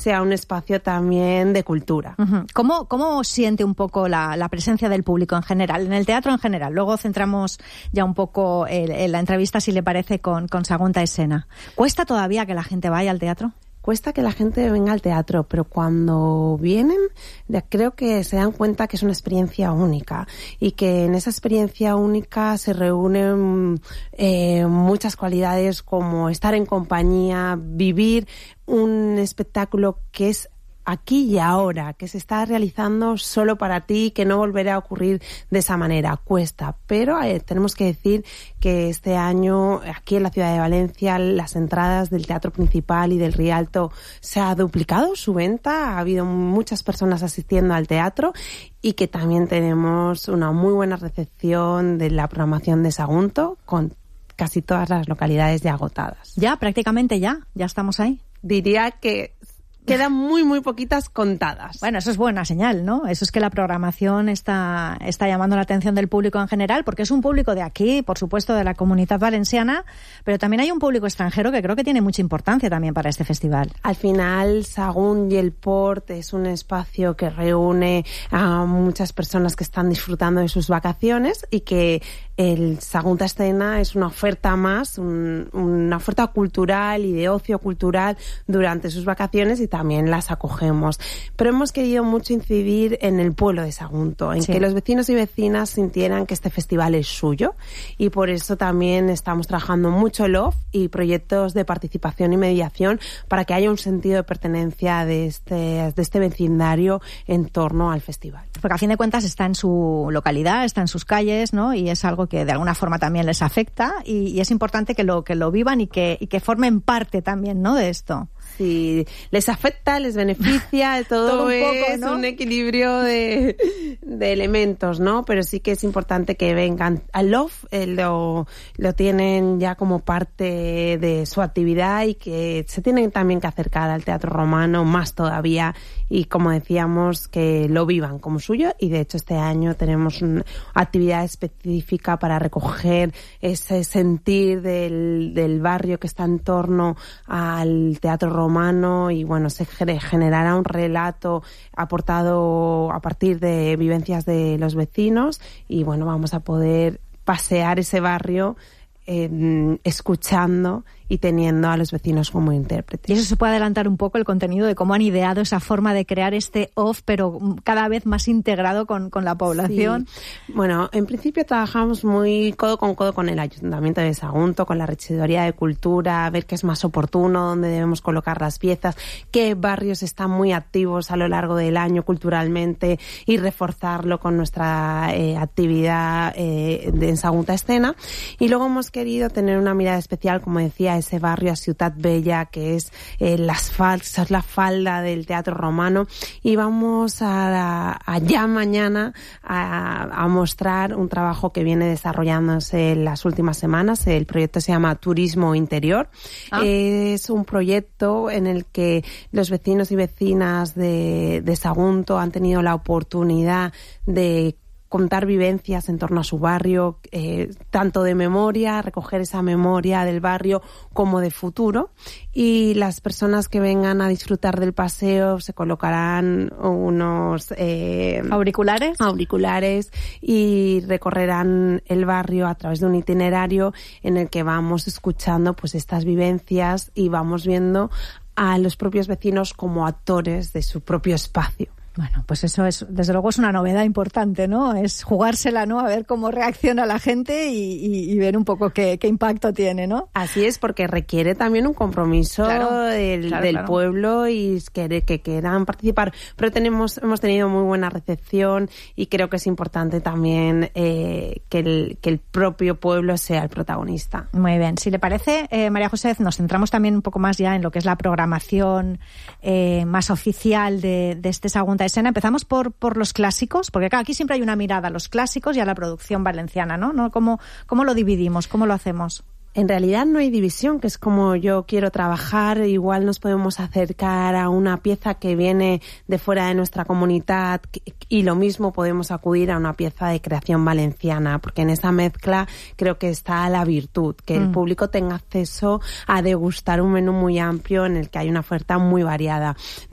sea un espacio también de cultura. Uh-huh. ¿Cómo siente un poco la presencia del público en general, en el teatro en general? Luego centramos ya un poco en la entrevista, si le parece, con Sagunta Escena. ¿Cuesta todavía que la gente vaya al teatro? Cuesta que la gente venga al teatro, pero cuando vienen creo que se dan cuenta que es una experiencia única y que en esa experiencia única se reúnen muchas cualidades como estar en compañía, vivir un espectáculo que es aquí y ahora, que se está realizando solo para ti, que no volverá a ocurrir de esa manera. Cuesta, pero tenemos que decir que este año aquí en la ciudad de Valencia las entradas del Teatro Principal y del Rialto se ha duplicado su venta, ha habido muchas personas asistiendo al teatro y que también tenemos una muy buena recepción de la programación de Sagunto con casi todas las localidades ya agotadas. Ya, prácticamente ya estamos ahí. Diría que quedan muy poquitas contadas. Bueno, eso es buena señal, ¿no? Eso es que la programación está llamando la atención del público en general, porque es un público de aquí, por supuesto, de la Comunitat Valenciana, pero también hay un público extranjero que creo que tiene mucha importancia también para este festival. Al final, Sagunt y el Port es un espacio que reúne a muchas personas que están disfrutando de sus vacaciones y que el Sagunta Escena es una oferta más, una oferta cultural y de ocio cultural durante sus vacaciones y también las acogemos. Pero hemos querido mucho incidir en el pueblo de Sagunto, en que los vecinos y vecinas sintieran que este festival es suyo y por eso también estamos trabajando mucho el OFF y proyectos de participación y mediación para que haya un sentido de pertenencia de este vecindario en torno al festival. Porque a fin de cuentas está en su localidad, está en sus calles, ¿no? Y es algo que de alguna forma también les afecta y es importante que lo vivan y que formen parte también, ¿no? De esto. Sí, les afecta, les beneficia, todo un poco, es, ¿no? Un equilibrio de elementos, ¿no? Pero sí que es importante que vengan. Al Love lo tienen ya como parte de su actividad y que se tienen también que acercar al teatro romano más todavía y, como decíamos, que lo vivan como suyo y de hecho este año tenemos una actividad específica para recoger ese sentir del barrio que está en torno al teatro romano y bueno, se generará un relato aportado a partir de vivencias de los vecinos y bueno, vamos a poder pasear ese barrio escuchando y teniendo a los vecinos como intérpretes. Y eso se puede adelantar un poco el contenido de cómo han ideado esa forma de crear este OFF, pero cada vez más integrado con la población. Sí. Bueno, en principio trabajamos muy codo con el Ayuntamiento de Sagunto, con la Regidoría de Cultura, a ver qué es más oportuno, dónde debemos colocar las piezas, qué barrios están muy activos a lo largo del año culturalmente y reforzarlo con nuestra actividad en Sagunta Escena. Y luego hemos querido tener una mirada especial, como decía, ese barrio a Ciutat Bella, que es la falda del teatro romano, y vamos ya mañana a mostrar un trabajo que viene desarrollándose en las últimas semanas. El proyecto se llama Turismo Interior. Es un proyecto en el que los vecinos y vecinas de Sagunto han tenido la oportunidad de contar vivencias en torno a su barrio, tanto de memoria, recoger esa memoria del barrio, como de futuro. Y las personas que vengan a disfrutar del paseo se colocarán unos auriculares y recorrerán el barrio a través de un itinerario en el que vamos escuchando pues estas vivencias y vamos viendo a los propios vecinos como actores de su propio espacio. Bueno, pues eso es, desde luego es una novedad importante, ¿no? Es jugársela, ¿no? A ver cómo reacciona la gente y ver un poco qué impacto tiene, ¿no? Así es, porque requiere también un compromiso del pueblo y que quieran participar. Pero hemos tenido muy buena recepción y creo que es importante también que el propio pueblo sea el protagonista. Muy bien. Si le parece, María José, nos centramos también un poco más ya en lo que es la programación más oficial de este Sagunta Escena. Empezamos por los clásicos, porque claro, aquí siempre hay una mirada a los clásicos y a la producción valenciana, ¿no? ¿Cómo lo dividimos? ¿Cómo lo hacemos? En realidad no hay división, que es como yo quiero trabajar. Igual nos podemos acercar a una pieza que viene de fuera de nuestra comunidad y lo mismo podemos acudir a una pieza de creación valenciana, porque en esa mezcla creo que está la virtud, que el público tenga acceso a degustar un menú muy amplio en el que hay una oferta muy variada.